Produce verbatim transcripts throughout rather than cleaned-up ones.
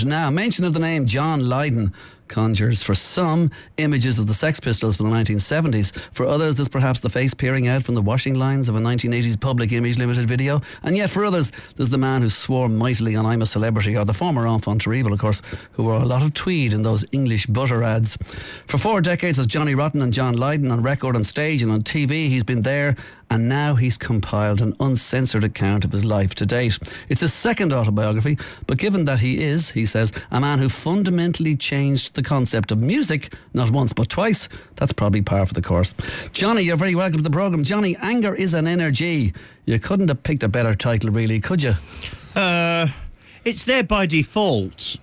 sound. Now, mention of the name John Lydon conjures for some images of the Sex Pistols from the nineteen seventies. For others, there's perhaps the face peering out from the washing lines of a nineteen eighties Public Image Limited video. And yet for others, there's the man who swore mightily on I'm a Celebrity, or the former enfant terrible, of course, who wore a lot of tweed in those English butter ads. For four decades as Johnny Rotten and John Lydon, on record, on stage and on T V, he's been there, and now he's compiled an uncensored account of his life to date. It's his second autobiography, but given that he is, he says, a man who fundamentally changed the concept of music, not once but twice, that's probably par for the course. Johnny, you're very welcome to the programme. Johnny, Anger is an Energy. You couldn't have picked a better title, really, could you? Uh, it's there by default.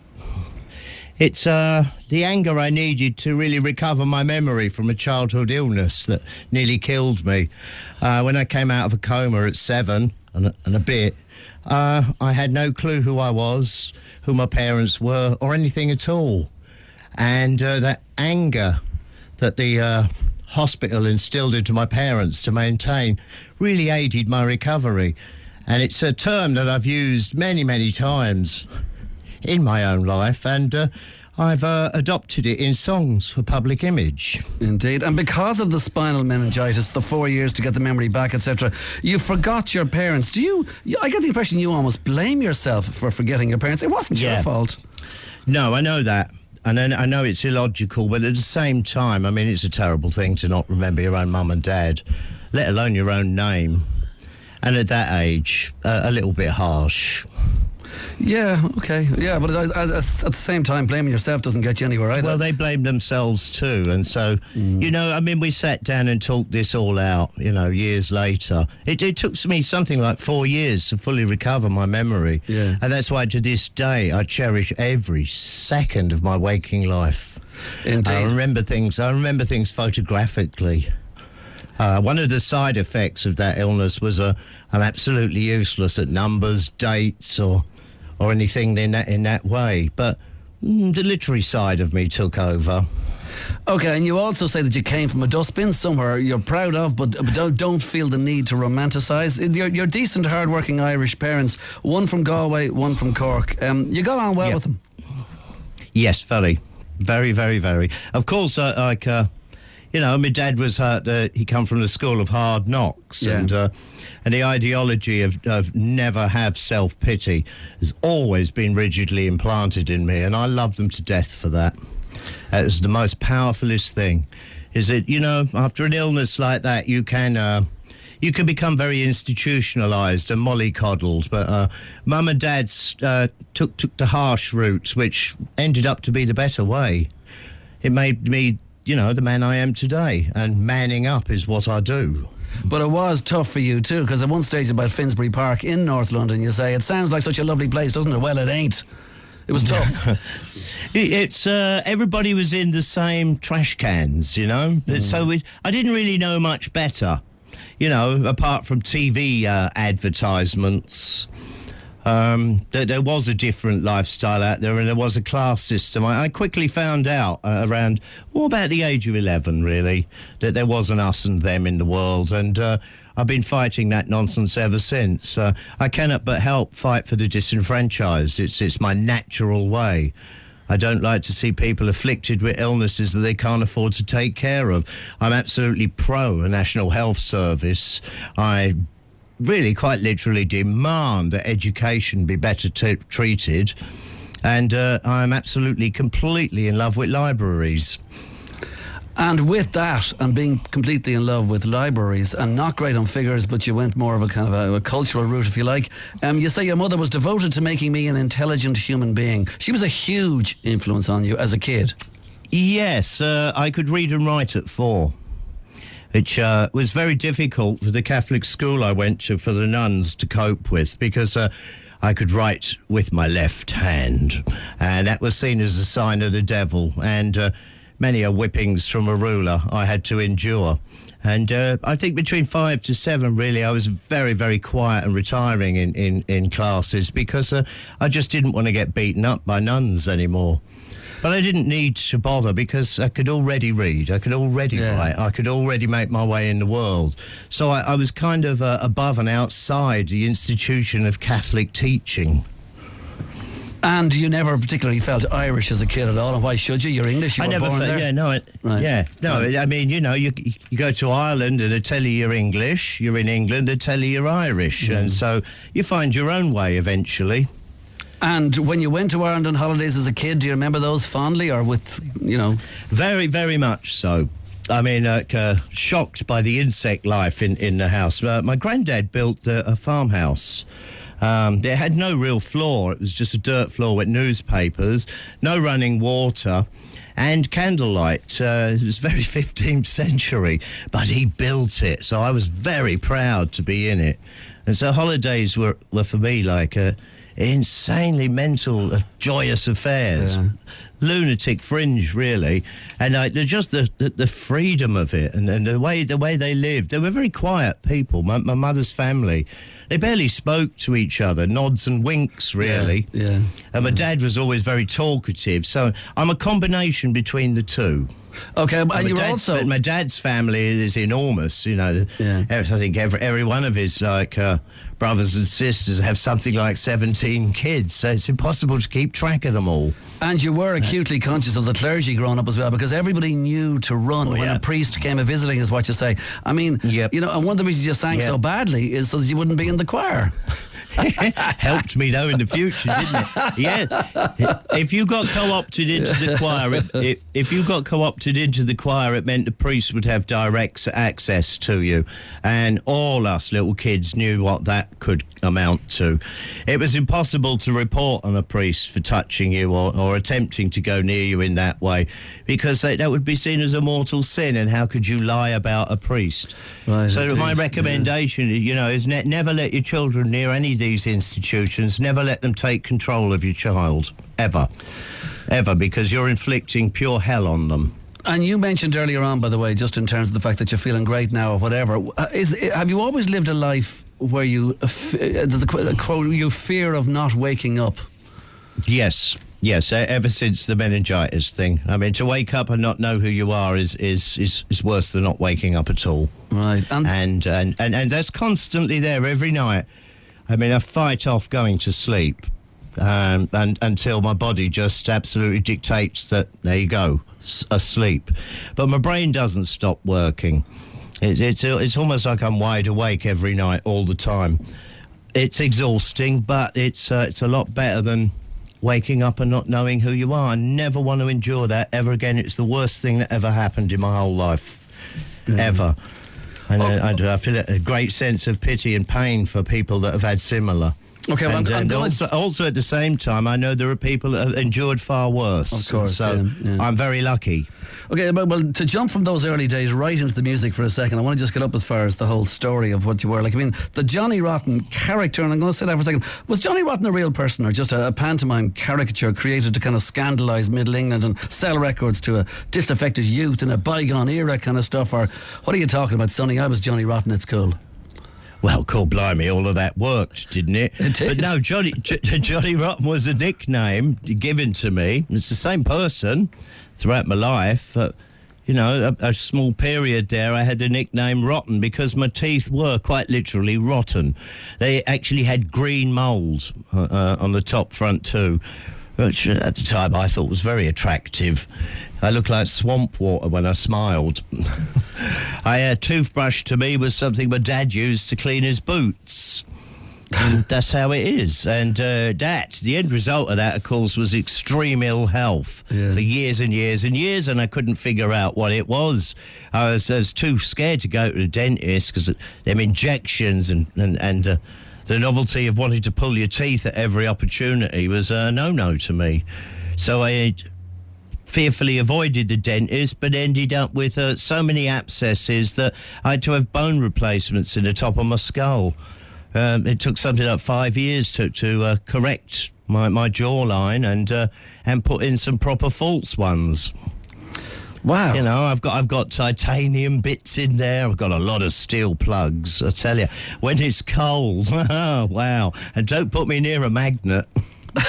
It's uh, the anger I needed to really recover my memory from a childhood illness that nearly killed me. Uh, when I came out of a coma at seven and a, and a bit, uh, I had no clue who I was, who my parents were, or anything at all. And uh, that anger that the uh, hospital instilled into my parents to maintain really aided my recovery. And it's a term that I've used many, many times in my own life, and uh, I've uh, adopted it in songs for Public Image. Indeed. And because of the spinal meningitis, the four years to get the memory back, et cetera, you forgot your parents. Do you, I get the impression you almost blame yourself for forgetting your parents. It wasn't yeah. your fault. No, I know that. And I know it's illogical, but at the same time, I mean, it's a terrible thing to not remember your own mum and dad, let alone your own name. And at that age, uh, a little bit harsh. Yeah, okay. Yeah, but at, at, at the same time, blaming yourself doesn't get you anywhere either. Well, they blame themselves too. And so, mm. you know, I mean, we sat down and talked this all out, you know, years later. It, it took me something like four years to fully recover my memory. Yeah. And that's why to this day I cherish every second of my waking life. Indeed. I remember things, I remember things photographically. Uh, one of the side effects of that illness was uh, I'm absolutely useless at numbers, dates, or or anything in that in that way. But mm, the literary side of me took over. Okay, and you also say that you came from a dustbin somewhere you're proud of, but, but don't, don't feel the need to romanticise. You're, you're decent, hard-working Irish parents, one from Galway, one from Cork. Um, you got on well yep. with them? Yes, very. Very, very, very. Of course, uh, like... Uh, You know, my dad was, uh, uh, he come from the school of hard knocks, yeah. and uh, and the ideology of, of never have self-pity has always been rigidly implanted in me, and I love them to death for that. Uh, it's the most powerfulest thing, is that, you know, after an illness like that, you can, uh, you can become very institutionalised and mollycoddled, but uh, Mum and Dad uh, took, took the harsh route, which ended up to be the better way. It made me, you know, the man I am today, and manning up is what I do. But it was tough for you too, because at one stage about Finsbury Park in North London, you say, it sounds like such a lovely place, doesn't it? Well, it ain't. It was tough. It's uh, everybody was in the same trash cans, you know. Mm. So it, I didn't really know much better, you know, apart from T V uh, advertisements. Um, that there was a different lifestyle out there, and there was a class system. I, I quickly found out uh, around, well, about the age of eleven, really, that there was an us and them in the world, and uh, I've been fighting that nonsense ever since. Uh, I cannot but help fight for the disenfranchised. It's, it's my natural way. I don't like to see people afflicted with illnesses that they can't afford to take care of. I'm absolutely pro a National Health Service. I really quite literally demand that education be better t- treated, and uh, I'm absolutely completely in love with libraries. And with that, and being completely in love with libraries, and not great on figures, but you went more of a kind of a, a cultural route, if you like, um, you say your mother was devoted to making me an intelligent human being. She was a huge influence on you as a kid. Yes, uh, I could read and write at four, which uh, was very difficult for the Catholic school I went to for the nuns to cope with, because uh, I could write with my left hand, and that was seen as a sign of the devil, and uh, many a whippings from a ruler I had to endure. And uh, I think between five to seven, really, I was very, very quiet and retiring in, in, in classes, because uh, I just didn't want to get beaten up by nuns anymore. But I didn't need to bother, because I could already read, I could already yeah. write, I could already make my way in the world. So I, I was kind of uh, above and outside the institution of Catholic teaching. And you never particularly felt Irish as a kid at all, and why should you? You're English, you I were never born felt, there. yeah, no, it, Right. yeah, no. Right. I mean, you know, you you go to Ireland and they tell you you're English. You're in England, they tell you you're Irish, Mm. and so you find your own way eventually. And when you went to Ireland on holidays as a kid, do you remember those fondly, or with, you know? Very, very much so. I mean, like, uh, shocked by the insect life in, in the house. Uh, my granddad built uh, a farmhouse. Um, it had no real floor. It was just a dirt floor with newspapers, no running water, and candlelight. Uh, it was very fifteenth century, but he built it. So I was very proud to be in it. And so holidays were, were for me like a insanely mental, uh, joyous affairs. Yeah. Lunatic fringe, really, and like uh, just the, the the freedom of it, and, and the way the way they lived. They were very quiet people. My, my mother's family, they barely spoke to each other, nods and winks, really. Yeah. yeah. And my dad was always very talkative, so I'm a combination between the two. Okay, and my you were dad's, also... my dad's family is enormous, you know. Yeah. I think every every one of his like uh, brothers and sisters have something like seventeen kids, so it's impossible to keep track of them all. And you were acutely conscious of the clergy growing up as well, because everybody knew to run Oh, when yeah. a priest came a visiting, is what you say. I mean, Yep. you know, and one of the reasons you sang Yep. so badly is so that you wouldn't be in the choir. Helped me though in the future, didn't it? Yeah. If you got co-opted into the choir, it, it, if you got co-opted into the choir, it meant the priest would have direct access to you, and all us little kids knew what that could amount to. It was impossible to report on a priest for touching you or, or attempting to go near you in that way, because that, that would be seen as a mortal sin, and how could you lie about a priest? Right, so indeed, my yeah. recommendation, you know, is ne- never let your children near any of these institutions. Never let them take control of your child, ever, ever, because you're inflicting pure hell on them. And you mentioned earlier on, by the way, just in terms of the fact that you're feeling great now or whatever, uh, is have you always lived a life where you, uh, f- uh, the, the quote, you fear of not waking up? Yes. Yes, e- ever since the meningitis thing. I mean, to wake up and not know who you are is is, is, is worse than not waking up at all. Right. And, And, and, and, and that's constantly there every night. I mean, I fight off going to sleep um, and, until my body just absolutely dictates that, there you go, s- asleep. But my brain doesn't stop working. It, it's, it's almost like I'm wide awake every night, all the time. It's exhausting, but it's, uh, it's a lot better than waking up and not knowing who you are. I never want to endure that ever again. It's the worst thing that ever happened in my whole life, Mm. ever. And Oh. I, I, I feel a great sense of pity and pain for people that have had similar. Okay, well, and I'm- I'm and gonna- also, also at the same time, I know there are people that have endured far worse. Of course, so yeah, yeah. I'm very lucky. Okay, but well, to jump from those early days right into the music for a second, I want to just get up as far as the whole story of what you were. Like, I mean, the Johnny Rotten character, and I'm going to say that for a second, was Johnny Rotten a real person or just a, a pantomime caricature created to kind of scandalise Middle England and sell records to a disaffected youth in a bygone era kind of stuff? Or what are you talking about, Sonny? I was Johnny Rotten at school. Well, cool, blimey, all of that worked, didn't it? It did. But no, Johnny J- Johnny Rotten was a nickname given to me. It's the same person throughout my life. Uh, you know, a, a small period there, I had the nickname Rotten because my teeth were quite literally rotten. They actually had green mould uh, uh, on the top front too, which uh, at the time I thought was very attractive. I looked like swamp water when I smiled. I a toothbrush to me was something my dad used to clean his boots. And that's how it is. And uh, that, the end result of that, of course, was extreme ill health Yeah. for years and years and years, and I couldn't figure out what it was. I was, I was too scared to go to the dentist because them injections and, and, and uh, the novelty of wanting to pull your teeth at every opportunity was a no-no to me. So I fearfully avoided the dentist, but ended up with uh, so many abscesses that I had to have bone replacements in the top of my skull. Um, it took something like five years to, to uh, correct my, my jawline and uh, and put in some proper false ones. Wow. You know, I've got I've got titanium bits in there. I've got a lot of steel plugs. I tell you, when it's cold, oh, wow! And don't put me near a magnet.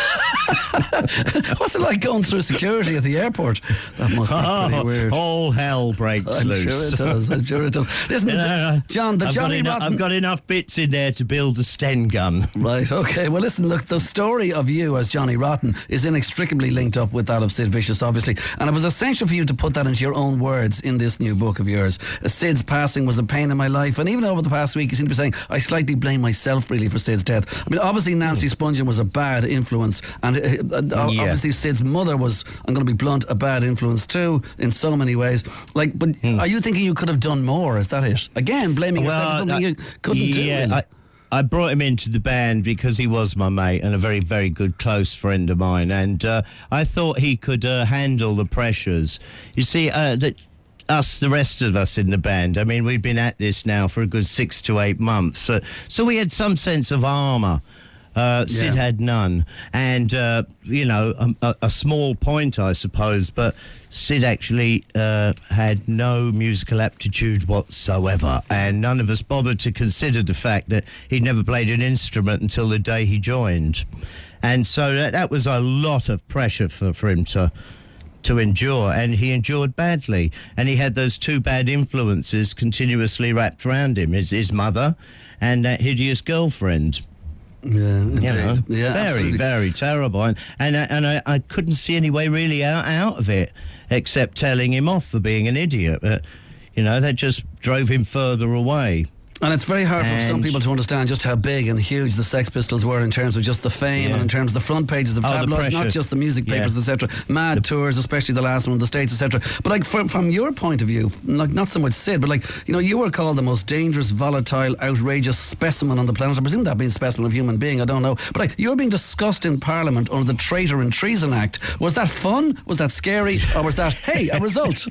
What's it like going through security at the airport? That must be oh, pretty weird. All hell breaks I'm loose. sure it does. I'm sure it does. Listen, You know, John, the I've Johnny got, eno- Rotten... I've got enough bits in there to build a Sten gun. Right, okay. Well, listen, look, the story of you as Johnny Rotten is inextricably linked up with that of Sid Vicious, obviously. And it was essential for you to put that into your own words in this new book of yours. Sid's passing was a pain in my life. And even over the past week, you seem to be saying, I slightly blame myself, really, for Sid's death. I mean, obviously, Nancy Spungen was a bad influence. And uh, uh, Yeah. obviously, Sid's mother was, I'm going to be blunt, a bad influence too, in so many ways. Like, but Hmm. are you thinking you could have done more? Is that it? Again, blaming yourself for something I- you couldn't do. yeah, Really. I, I brought him into the band because he was my mate and a very, very good close friend of mine, and uh, I thought he could uh, handle the pressures. You see, uh, that us, the rest of us in the band, I mean, we've been at this now for a good six to eight months, so, so we had some sense of armour. Uh, Sid Yeah. had none, and uh, you know, a, a small point, I suppose. But Sid actually uh, had no musical aptitude whatsoever, and none of us bothered to consider the fact that he'd never played an instrument until the day he joined, and so that, that was a lot of pressure for, for him to to endure, and he endured badly, and he had those two bad influences continuously wrapped around him: his his mother and that hideous girlfriend. Yeah, indeed. You know, yeah, very, absolutely. very terrible. And and, I- and I, I couldn't see any way really out, out of it except telling him off for being an idiot. But, you know, that just drove him further away. And it's very hard for some And- people to understand just how big and huge the Sex Pistols were in terms of just the fame Yeah. and in terms of the front pages of Oh, the tabloids, not pressure. just the music Yeah. papers, et cetera. Mad tours, especially the last one in the States, et cetera. But like from, from your point of view, like not so much Sid, but like, you know, you were called the most dangerous, volatile, outrageous specimen on the planet. I presume that means specimen of human being, I don't know. But like, you're being discussed in Parliament under the Traitor and Treason Act. Was that fun? Was that scary? Or was that, hey, a result?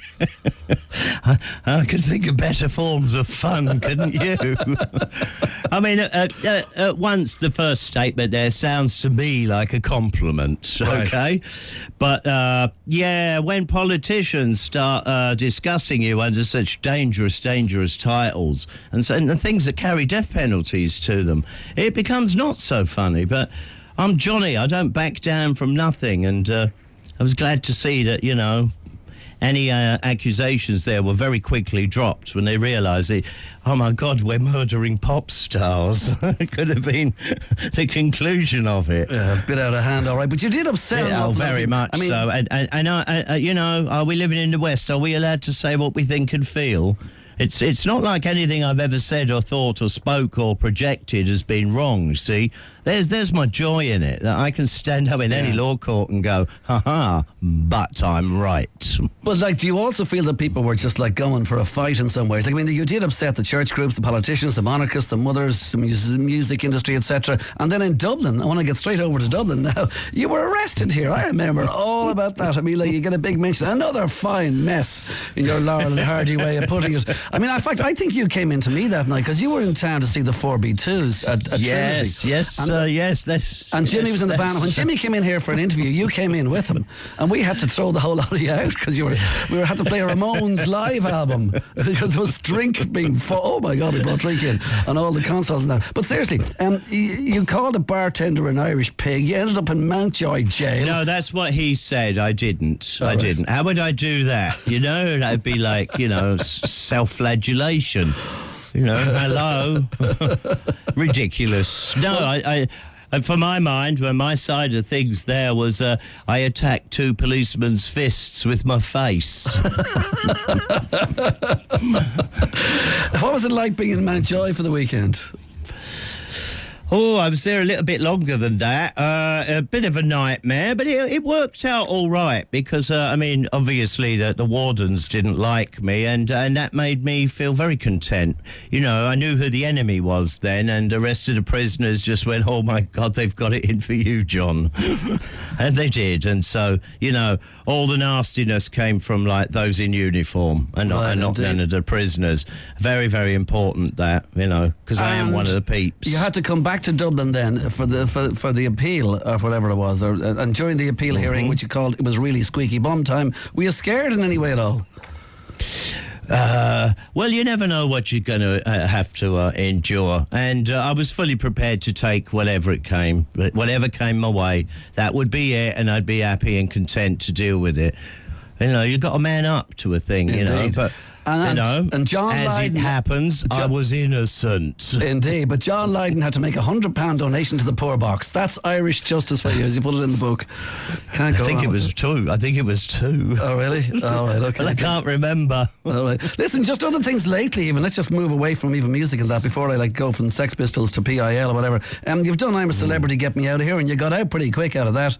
I, I could think of better forms of fun, couldn't you? I mean, uh, uh, at once the first statement there sounds to me like a compliment, Right. okay? But, uh, yeah, when politicians start uh, discussing you under such dangerous, dangerous titles and, so, and the things that carry death penalties to them, it becomes not so funny. But I'm Johnny. I don't back down from nothing. And uh, I was glad to see that, you know, any uh, accusations there were very quickly dropped when they realised it. Oh my God, we're murdering pop stars. It could have been the conclusion of it. Yeah, a bit out of hand, all right. But you did upset an Yeah, oh, awful lot of very people. much I mean, so. And, and, and I, I, you know, are we living in the West? Are we allowed to say what we think and feel? It's it's not like anything I've ever said or thought or spoke or projected has been wrong, you see. There's there's my joy in it, that I can stand up in any Yeah. law court and go, ha-ha, but I'm right. But like, do you also feel that people were just like going for a fight in some ways? Like, I mean, you did upset the church groups, the politicians, the monarchists, the mothers, the mus- music industry, et cetera. And then in Dublin, I want to get straight over to Dublin now. You were arrested here. I remember all about that. I mean, like, you get a big mention, another fine mess in your Laurel and Hardy way of putting it. I mean, in fact, I think you came into me that night because you were in town to see the four B twos at, at Yes, Trinity. yes, And uh, yes. That's, And Jimmy yes, was in the that's- band. When Jimmy came in here for an interview, you came in with him, and we had to throw the whole lot of you out because you were we were, had to play a Ramones live album because there was drink being. Fo- oh my God, we brought drink in on all the consoles now. But seriously, um, you, you called a bartender an Irish pig. You ended up in Mountjoy jail. No, that's what he said. I didn't. Oh, I right. didn't. How would I do that? You know, that'd be like, you know, s- self-flagellation. You know, hello. Ridiculous. No, I... I And for my mind, when my side of things there was, uh, I attacked two policemen's fists with my face. What was it like being in Mountjoy for the weekend? Oh, I was there a little bit longer than that. Uh, a bit of a nightmare, but it, it worked out all right because, uh, I mean, obviously the, the wardens didn't like me, and and that made me feel very content. You know, I knew who the enemy was then, and the rest of the prisoners just went, oh, my God, they've got it in for you, John. And they did, and so, you know, all the nastiness came from, like, those in uniform and not, Right, and not indeed. none of the prisoners. Very, very important that, you know, because I am And one of the peeps. You had to come back to Dublin then for the for, for the appeal or whatever it was, or, and during the appeal Mm-hmm. hearing, which you called, it was really squeaky bum time. Were you scared in any way at all? Uh, well, you never know what you're going to uh, have to uh, endure. And uh, I was fully prepared to take whatever it came, whatever came my way. That would be it, and I'd be happy and content to deal with it. You know, you've got to man up to a thing, you Indeed. know. But, And, you know, and John as Lydon, it happens, Jo- I was innocent. Indeed, but John Lydon had to make a one hundred pound donation to the poor box. That's Irish justice for you, as you put it in the book. Can't I go think wrong it with was two. I think it was two. Oh, really? All right, okay. Well, I can't remember. All right. Listen, just other things lately even. Let's just move away from even music and that before I like go from Sex Pistols to P I L or whatever. Um, you've done I'm a Celebrity, Get Me Out of Here, and you got out pretty quick out of that.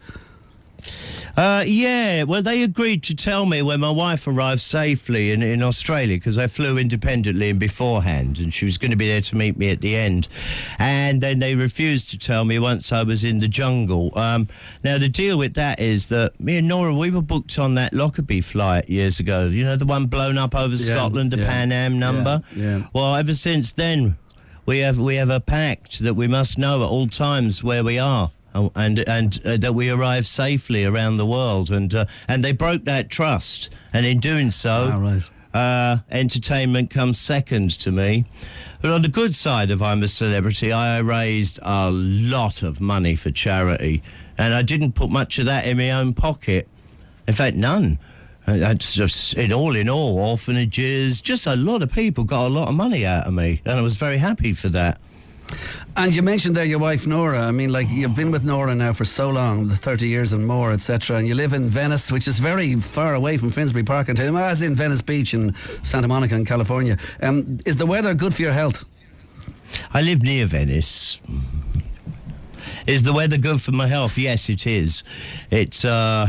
Uh, yeah, well, they agreed to tell me when my wife arrived safely in, in Australia, because I flew independently and beforehand, and she was going to be there to meet me at the end. And then they refused to tell me once I was in the jungle. Um, now, the deal with that is that me and Nora, we were booked on that Lockerbie flight years ago. You know, the one blown up over Yeah, Scotland, the yeah, Pan Am number? yeah, yeah. Well, ever since then, we have we have a pact that we must know at all times where we are. Oh, and and uh, that we arrive safely around the world, and uh, and they broke that trust, and in doing so, Ah, right. uh, entertainment comes second to me. But on the good side of I'm a Celebrity, I raised a lot of money for charity, and I didn't put much of that in my own pocket. In fact, none. Uh, That's just it. All in all, orphanages, just a lot of people got a lot of money out of me, and I was very happy for that. And you mentioned there your wife Nora. I mean, like, you've been with Nora now for so long, the thirty years and more, et cetera. And you live in Venice, which is very far away from Finsbury Park, and as in Venice Beach in Santa Monica in California. Um, is the weather good for your health? I live near Venice. Is the weather good for my health? Yes, it is. It's uh,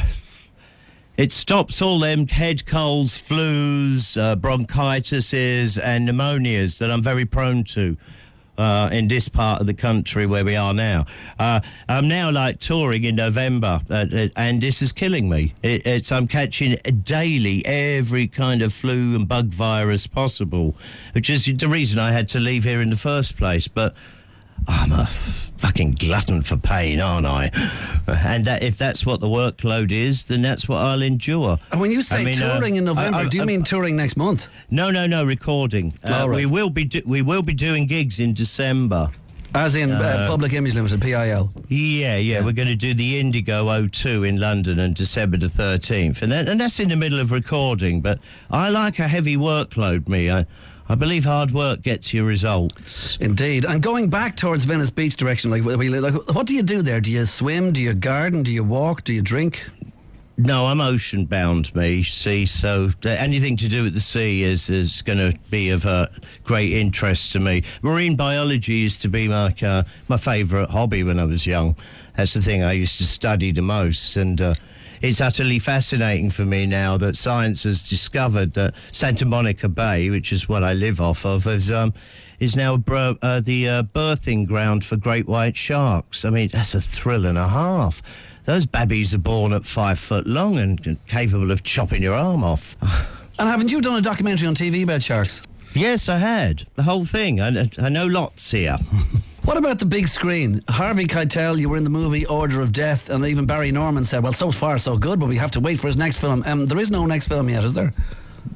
it stops all them head colds, flus, uh, bronchitises, and pneumonias that I'm very prone to. Uh, in this part of the country where we are now. Uh, I'm now like touring in November, uh, uh, and this is killing me. It, it's I'm catching daily every kind of flu and bug virus possible, which is the reason I had to leave here in the first place. But I'm a fucking glutton for pain, aren't I? And that, if that's what the workload is, then that's what I'll endure. And when you say I mean, touring uh, in November, I- I- do you I- mean touring next month? No, no, no, recording. Uh, Oh, right. We will be do- we will be doing gigs in December. As in uh, Public Image Limited, P I L. Yeah, yeah, we're going to do the Indigo O two in London on December the thirteenth, and that, and that's in the middle of recording. But I like a heavy workload, me. I, I believe hard work gets you results. Indeed. And going back towards Venice Beach direction, like, we- like, what do you do there? Do you swim? Do you garden? Do you walk? Do you drink? No, I'm ocean bound, me, see, so uh, anything to do with the sea is, is going to be of uh, great interest to me. Marine biology used to be my, uh, my favourite hobby when I was young. That's the thing I used to study the most, and uh, it's utterly fascinating for me now that science has discovered that Santa Monica Bay, which is what I live off of, is, um, is now bro- uh, the uh, birthing ground for great white sharks. I mean, that's a thrill and a half. Those babbies are born at five foot long and capable of chopping your arm off. And haven't you done a documentary on T V about sharks? Yes, I had. The whole thing. I, I know lots here. What about the big screen? Harvey Keitel, you were in the movie Order of Death, and even Barry Norman said, well, so far so good, but we have to wait for his next film. Um, there is no next film yet, is there?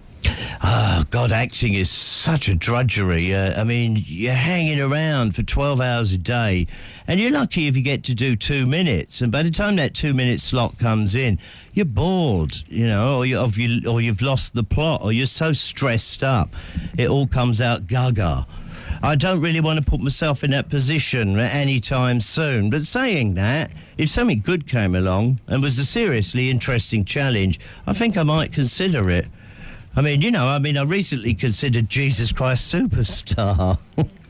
Oh, God, acting is such a drudgery. Uh, I mean, you're hanging around for twelve hours a day, and you're lucky if you get to do two minutes. And by the time that two-minute slot comes in, you're bored, you know, or, you, or, you, or you've lost the plot, or you're so stressed up, it all comes out gaga. I don't really want to put myself in that position anytime soon. But saying that, if something good came along and was a seriously interesting challenge, I think I might consider it. I mean, you know, I mean, I recently considered Jesus Christ Superstar.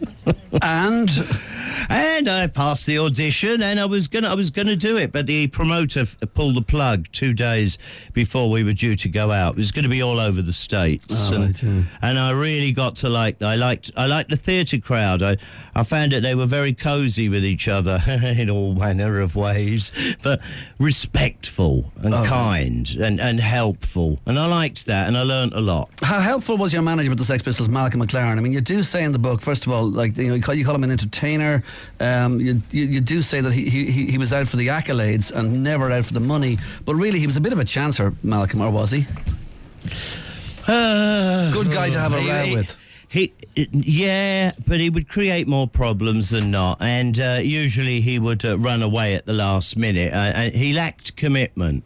And And I passed the audition, and I was gonna, I was gonna do it, but the promoter f- pulled the plug two days before we were due to go out. It was going to be all over the states, Oh, and, right, yeah. and I really got to like. I liked, I liked the theatre crowd. I, I found that they were very cosy with each other in all manner of ways, but respectful and Oh. kind and, and helpful, and I liked that, and I learnt a lot. how helpful was your manager with the Sex Pistols, Malcolm McLaren? I mean, you do say in the book, first of all, like, you know, you call, you call him an entertainer. Um, you, you you do say that he, he he was out for the accolades and never out for the money. But really, he was a bit of a chancer, Malcolm, or was he? Uh, Good guy to have a he- row he- with. He, yeah, but he would create more problems than not, and uh, usually he would uh, run away at the last minute. Uh, and he lacked commitment,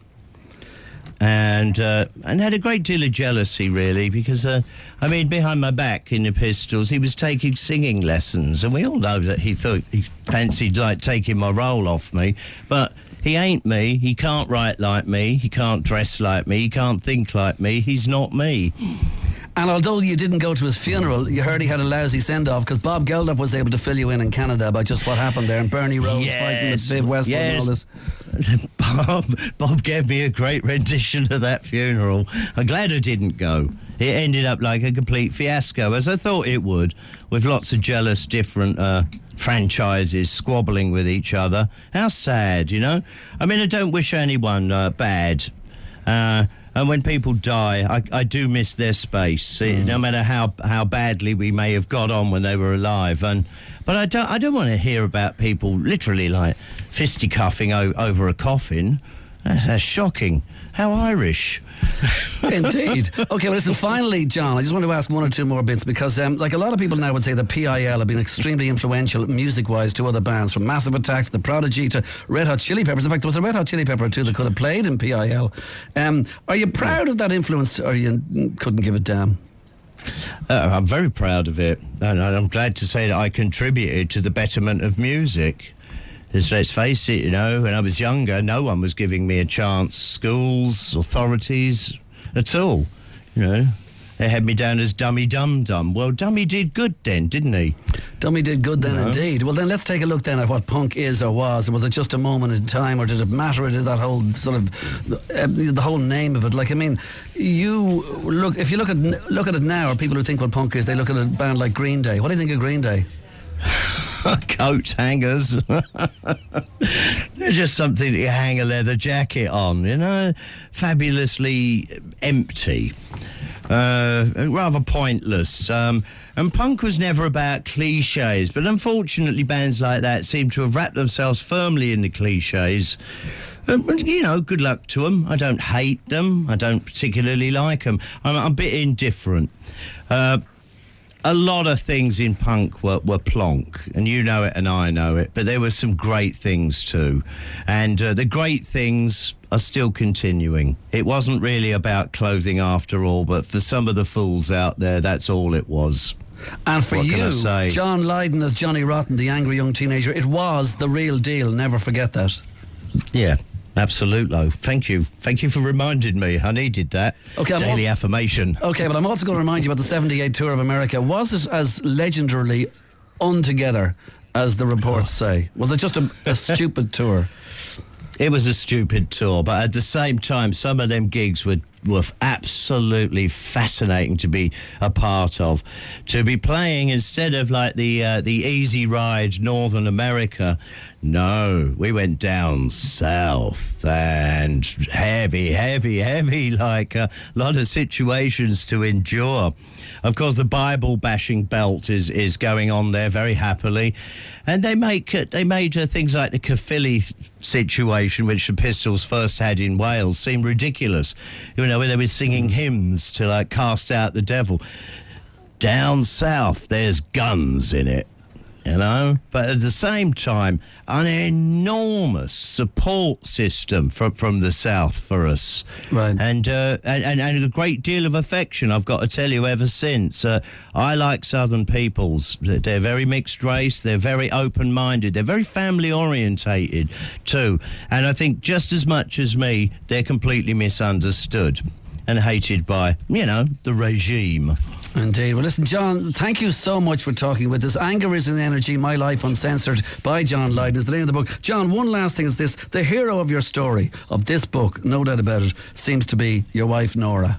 and uh, and had a great deal of jealousy, really, because uh, I mean, behind my back in the Pistols, he was taking singing lessons, and we all know that he thought he fancied like taking my role off me, but. He ain't me. He can't write like me. He can't dress like me. He can't think like me. He's not me. And although you didn't go to his funeral, you heard he had a lousy send-off because Bob Geldof was able to fill you in in Canada about just what happened there, and Bernie Rhodes Yes, fighting with Viv Westwood and all yes. this. Bob, Bob gave me a great rendition of that funeral. I'm glad I didn't go. It ended up like a complete fiasco, as I thought it would, with lots of jealous different uh, franchises squabbling with each other. How sad, you know? I mean, I don't wish anyone uh, bad. Uh, and when people die, I, I do miss their space, mm. no matter how how badly we may have got on when they were alive. And but I don't I don't want to hear about people literally like fisticuffing o- over a coffin. That's, that's shocking. How Irish. Indeed. Okay, well, listen, finally, John, I just want to ask one or two more bits because, um, like, a lot of people now would say that P I L have been extremely influential music-wise to other bands, from Massive Attack to The Prodigy to Red Hot Chili Peppers. In fact, there was a Red Hot Chili Pepper or two that could have played in P I L. Um, are you proud of that influence, or you couldn't give a damn? Uh, I'm very proud of it, and I'm glad to say that I contributed to the betterment of music. Because let's face it, you know, when I was younger, no one was giving me a chance. Schools, authorities, at all. You know, they had me down as Dummy Dum Dum. Well, Dummy did good then, didn't he? Dummy did good then, No. indeed. Well, then let's take a look then at what punk is or was. Was it just a moment in time, or did it matter? Or did that whole sort of uh, the whole name of it? Like, I mean, you look if you look at look at it now, or people who think what punk is, they look at a band like Green Day. What do you think of Green Day? Coat hangers. They're just something that you hang a leather jacket on, you know? Fabulously empty. Uh, rather pointless. Um, and punk was never about cliches, but unfortunately bands like that seem to have wrapped themselves firmly in the cliches. Um, and, you know, good luck to them. I don't hate them. I don't particularly like them. I'm, I'm a bit indifferent. Uh, A lot of things in punk were, were plonk, and you know it and I know it, but there were some great things too. And uh, the great things are still continuing. It wasn't really about clothing after all, but for some of the fools out there, that's all it was. And for What can I you, say? John Lydon as Johnny Rotten, the angry young teenager, it was the real deal. Never forget that. Yeah. Absolutely. Thank you. Thank you for reminding me. I needed that. Okay, I'm Daily al- affirmation. Okay, but I'm also going to remind you about the seventy-eight tour of America. Was it as legendarily untogether as the reports say? Was it just a, a stupid tour? It was a stupid tour, but at the same time, some of them gigs were were absolutely fascinating to be a part of. To be playing instead of like the uh, the easy ride Northern America, no, we went down south and heavy, heavy, heavy, like a lot of situations to endure. Of course, the Bible bashing belt is, is going on there very happily, and they make uh, they made uh, things like the Caerphilly situation, which the Pistols first had in Wales, seem ridiculous. You know, where they were singing hymns to like cast out the devil. Down south, there's guns in it. You know, but at the same time, an enormous support system from from the south for us, Right. And uh, and and a great deal of affection. I've got to tell you, ever since uh, I like Southern peoples. They're very mixed race. They're very open minded. They're very family orientated too. And I think just as much as me, they're completely misunderstood and hated by, you know, the regime. Indeed. Well, listen, John, thank you so much for talking with us. Anger is an Energy, My Life Uncensored by John Lydon is the name of the book. John, one last thing is this. The hero of your story, of this book, no doubt about it, seems to be your wife, Nora.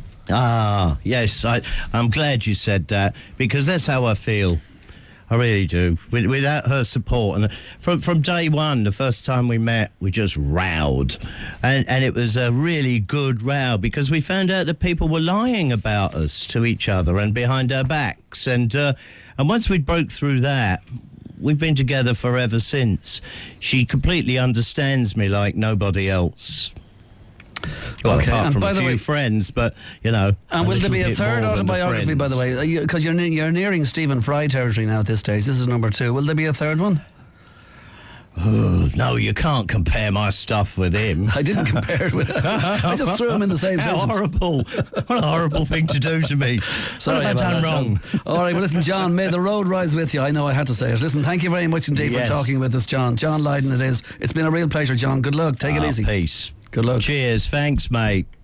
Ah, yes, I, I'm glad you said that, because that's how I feel. I really do. With, without her support, and from from day one, the first time we met, we just rowed, and and it was a really good row because we found out that people were lying about us to each other and behind our backs, and uh, and once we broke through that, we've been together forever since. She completely understands me like nobody else. Well, Okay, apart and from by a the few way- friends, but, you know. And will there little be a bit third more than the autobiography, by the friends. way? Because you're, ne- you're nearing Stephen Fry territory now at this stage. This is number two. Will there be a third one? Oh, no, you can't compare my stuff with him. I didn't compare it with. I just, I just threw him in the same How sentence. horrible. What a horrible thing to do to me. Sorry what have I about done that, wrong? John. All right, well, listen, John, may the road rise with you. I know I had to say it. Listen, thank you very much indeed Yes. for talking with us, John. John Lydon it is. It's been a real pleasure, John. Good luck. Take it Ah, easy. Peace. Good luck. Cheers. Thanks, mate.